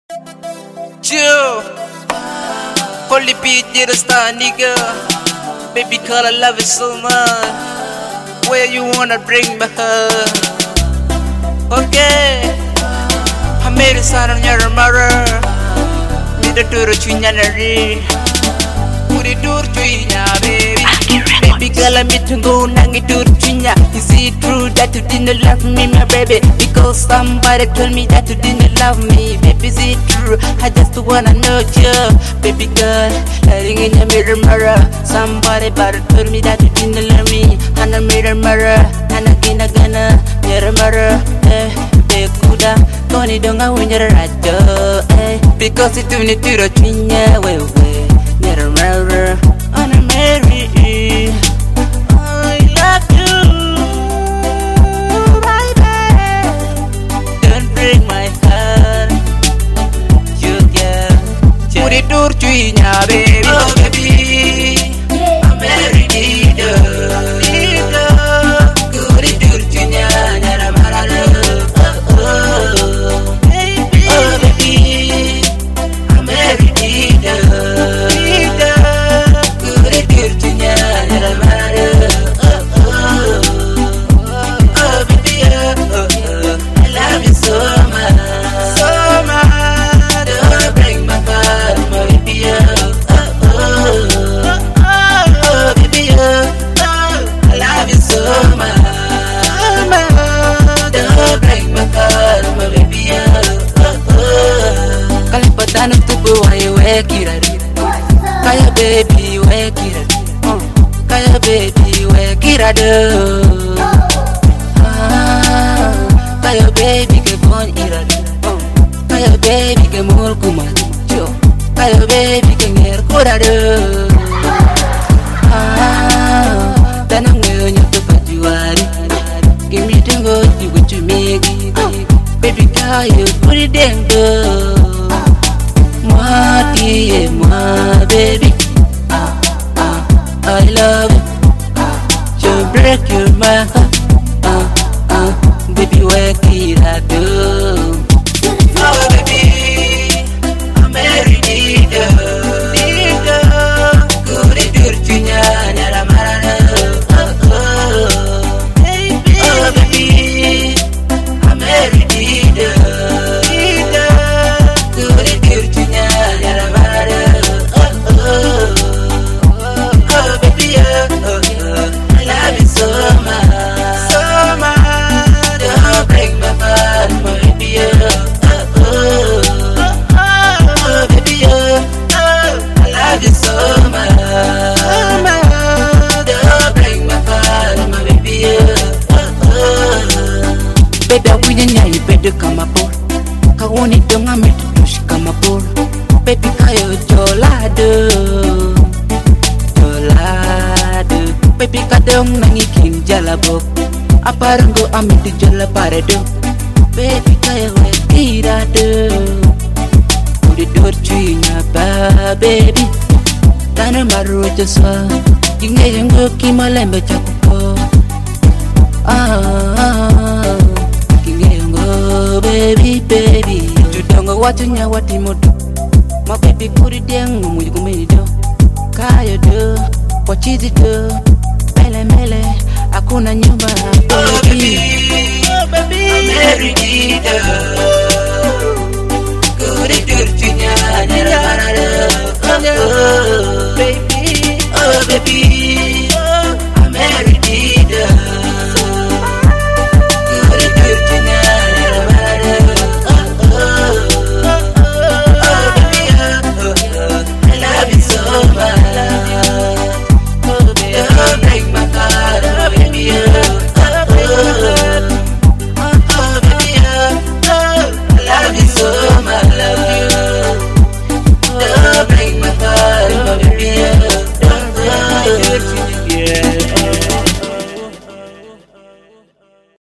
Chill. Holy beat, you're the star, nigga. Baby girl, I love it so much. Where you wanna bring me her? Okay. I made a sign on your mother. Need to do the chinyanari. Put it to chinya, baby. Baby girl, I'm to go nangi to chinya. Is it true that you didn't love me, my baby? Because somebody told me that you didn't love me. Baby, is it true? I just wanna know you. Baby girl, lying in your mirror. Somebody but told me that you didn't love me. And a mirror, and again, mirror, kuda koni donga winjara rajo, because it don't need to chinya, we mirror, on a Mary. I love you, baby. Don't break my heart, you girl. Put it to chinya, baby. Oh baby, I'm married, Kaya baby, wake it up. Kaya baby, wake it up. Kaya baby, ke bon irad. Kaya baby, ke mul kumat. Kaya baby, ke nger kurado. Tanang nyonya ke pajuari. Kimi tunggu juga cumegi. Baby kaya puri dengdo. My baby, I love you. You break your my heart, baby, wake it up. Oh baby, I'm married, nigga. Good dirtinya, nyara marana. Oh baby, I'm married, nigga. Baby, I wouldn't you better come aboard. I want it to me to she come aboard. Baby, kayo jolado. Baby, kadang nangikin jalabok. Aparang go amit di jala paredo. Baby, kayo kirado. Udah dorcinya ba, baby. Tanah baru jaswa. Jingga yang go kimalan baca kupo. Baby, baby, you don't go watching ya what you do. My baby put it down, we go make it do. Kaya do, what is it do? Mele, akuna nyumba. Oh baby, I'm married.